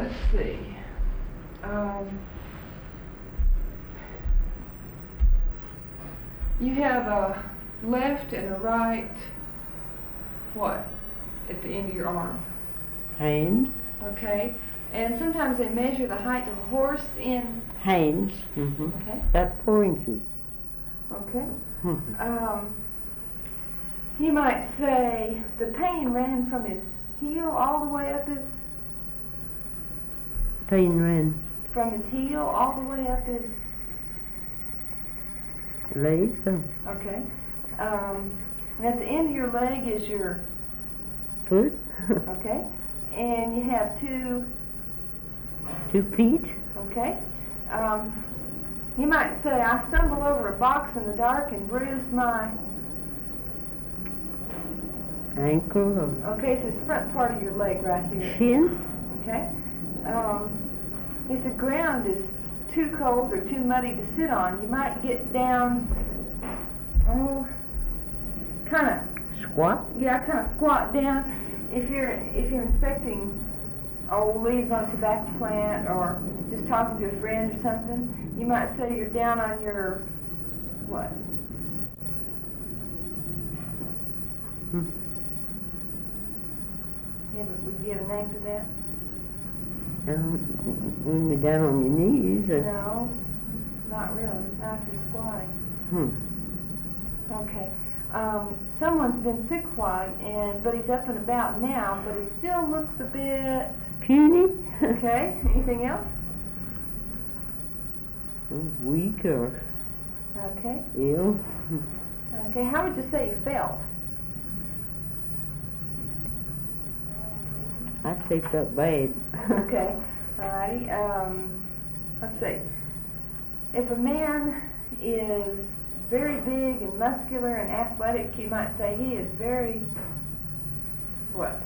let's see. You have a left and a right, what, at the end of your arm? Hands. Okay. And sometimes they measure the height of a horse in... Hands. Mm-hmm. Okay. About 4 inches. Okay. Mm-hmm. You might say the pain ran from his heel all the way up his... Pain ran. From his heel all the way up his... Leg. Okay. And at the end of your leg is your... Foot. Okay. And you have 2 feet. Okay. You might say, I stumbled over a box in the dark and bruised my... Ankle. Okay, so it's front part of your leg right here. Shin. Okay. If the ground is too cold or too muddy to sit on, you might get down, kind of... Squat. Yeah, kind of squat down. If you're inspecting old leaves on a tobacco plant or just talking to a friend or something, you might say you're down on your, what? Yeah, but would you have a name for that? When you're down on your knees. No, not really. Not if you're squatting. Okay. Someone's been sick while, but he's up and about now, but he still looks a bit... Puny. Okay. Anything else? Weak or... Okay. Ill. Okay. How would you say he felt? I'd say felt bad. Okay. Alrighty. Let's see. If a man is very big and muscular and athletic, you might say he is very, what?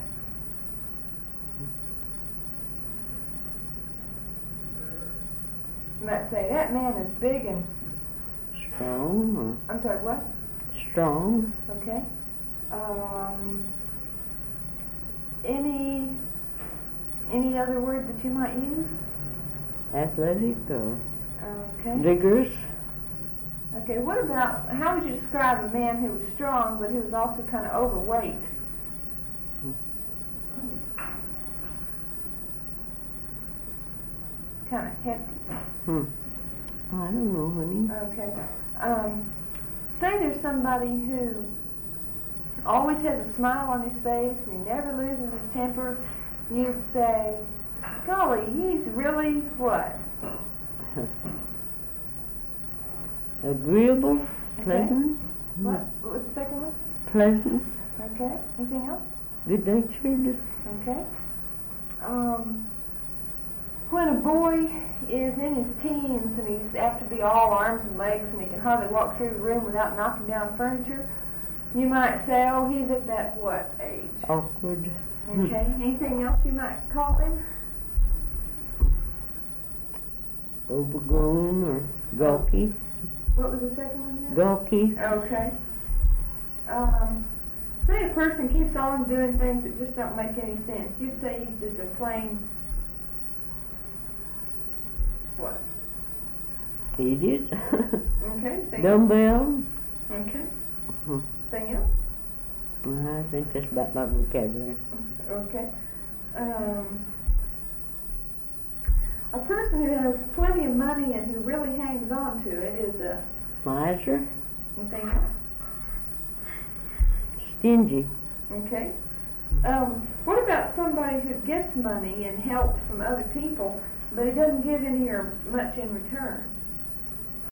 You might say that man is big and... Strong. I'm sorry, what? Strong. Okay. Any other word that you might use? Athletic or Okay. vigorous. Okay, what about, how would you describe a man who was strong but who was also kind of overweight? Kind of hefty. I don't know, honey. Okay. Say there's somebody who always has a smile on his face and he never loses his temper. You'd say, golly, he's really what? Agreeable, Okay. pleasant. What was the second one? Pleasant, Okay. Anything else? good-natured. Okay. When a boy is in his teens and he's apt to be all arms and legs and he can hardly walk through the room without knocking down furniture, you might say, oh, he's at that what age? Awkward. Okay. Anything else you might call him? Overgrown or gawky. What was the second one there? Gawky. Okay. Say a person keeps on doing things that just don't make any sense. You'd say he's just a plain... what? Idiot. Okay. Dumbbell. Okay. Mhm. Anything else? I think that's about my vocabulary. Okay. A person who has plenty of money and who really hangs on to it is a... Miser. Anything else? Stingy. Okay. What about somebody who gets money and help from other people, but he doesn't give any or much in return?